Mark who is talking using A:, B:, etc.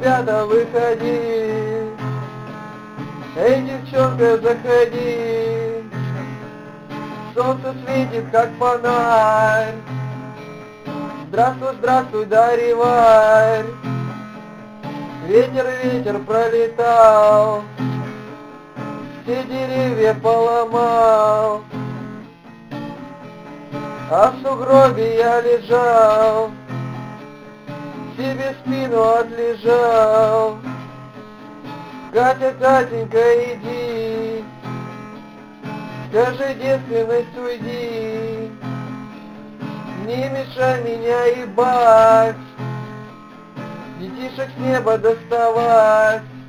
A: ребята, выходи. Эй, девчонка, заходи. Солнце светит, как фонарь. Здравствуй, здравствуй, дариварь. Ветер, ветер пролетал, все деревья поломал, а в сугробе я лежал, себе спину отлежал. Катя, Катенька, иди, скажи, девственность уйди, не мешай меня ебать, детишек с неба доставать.